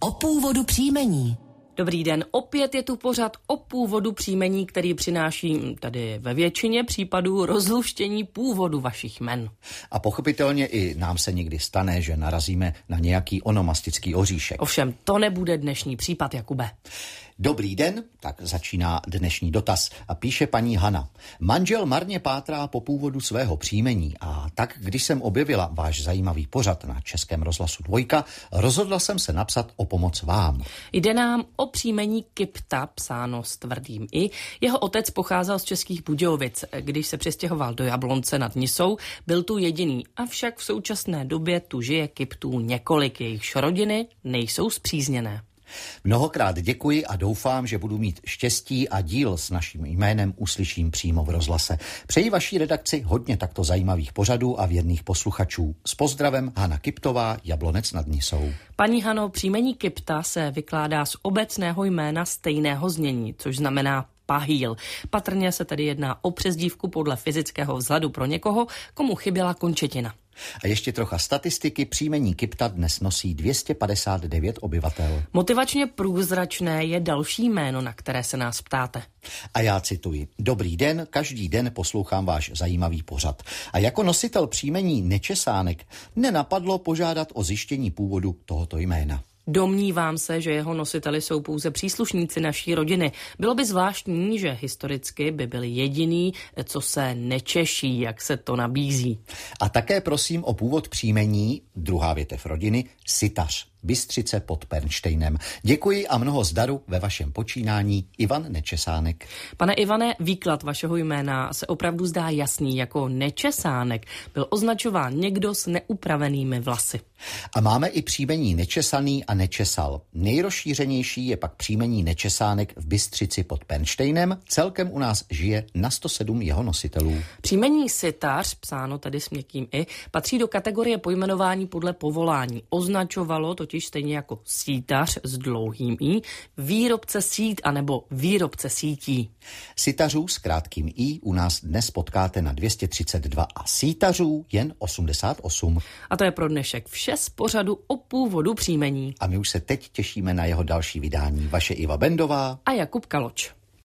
o původu příjmení. Dobrý den, opět je tu pořad o původu příjmení, který přináší tady ve většině případů rozluštění původu vašich jmen. A pochopitelně i nám se někdy stane, že narazíme na nějaký onomastický oříšek. Ovšem, to nebude dnešní případ, Jakube. Dobrý den, tak začíná dnešní dotaz a píše paní Hana. Manžel marně pátrá po původu svého příjmení a tak, když jsem objevila váš zajímavý pořad na Českém rozhlasu 2, rozhodla jsem se napsat o pomoc vám. Jde nám o příjmení Kipta, psáno s tvrdým i. Jeho otec pocházel z Českých Budějovic. Když se přestěhoval do Jablonce nad Nisou, byl tu jediný, avšak v současné době tu žije Kiptů několik, jejichž rodiny nejsou spřízněné. Mnohokrát děkuji a doufám, že budu mít štěstí a díl s naším jménem uslyším přímo v rozhlase. Přeji vaší redakci hodně takto zajímavých pořadů a věrných posluchačů. S pozdravem Hana Kiptová, Jablonec nad Nisou. Paní Hano, příjmení Kipta se vykládá z obecného jména stejného znění, což znamená Pahýl. Patrně se tedy jedná o přezdívku podle fyzického vzhledu pro někoho, komu chyběla končetina. A ještě trocha statistiky. Příjmení Kipta dnes nosí 259 obyvatel. Motivačně průzračné je další jméno, na které se nás ptáte. A já cituji. Dobrý den, každý den poslouchám váš zajímavý pořad. A jako nositel příjmení Nečesánek nenapadlo požádat o zjištění původu tohoto jména. Domnívám se, že jeho nositeli jsou pouze příslušníci naší rodiny. Bylo by zvláštní, že historicky by byl jediný, co se nečeší, jak se to nabízí. A také prosím o původ příjmení, druhá větev rodiny, Sitař, Bystřice pod Pernštejnem. Děkuji a mnoho zdaru ve vašem počínání. Ivan Nečesánek. Pane Ivane, výklad vašeho jména se opravdu zdá jasný. Jako Nečesánek byl označován někdo s neupravenými vlasy. A máme i příjmení Nečesaný a Nečesal. Nejrozšířenější je pak příjmení Nečesánek v Bystřici pod Pernštejnem. Celkem u nás žije na 107 jeho nositelů. Příjmení Sitař, psáno tedy s měkkým i, patří do kategorie pojmenování podle povolání. Označovalo totiž stejně jako sítař s dlouhým i, výrobce sít anebo výrobce sítí. Sitařů s krátkým i u nás dnes potkáte na 232 a sítařů jen 88. A to je pro dnešek vše z pořadu o původu příjmení. A my už se teď těšíme na jeho další vydání. Vaše Iva Bendová a Jakub Kaloč.